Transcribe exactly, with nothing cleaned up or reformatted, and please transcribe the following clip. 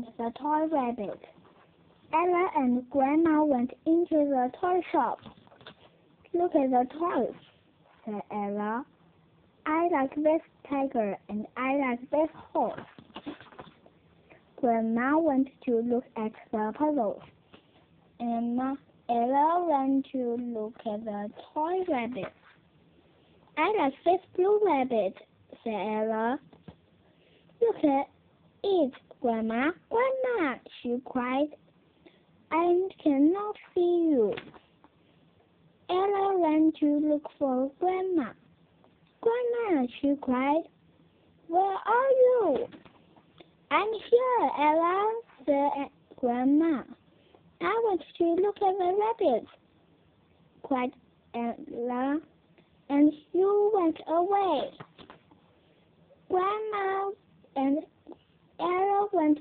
and the toy rabbit. Ella and Grandma went into the toy shop. "Look at the toys," said Ella. "I like this tiger and I like this horse." Grandma went to look at the puzzles, and Ella went to look at the toy rabbit. "I like this blue rabbit," said Ella. "Look at it, Grandma, Grandma," she cried. "I cannot see you." Ella ran to look for Grandma. "Grandma," she cried, "where are you?" "I'm here, Ella," said Grandma. "I want to look at the rabbits," cried Ella, "and you went away." Grandma and Ella went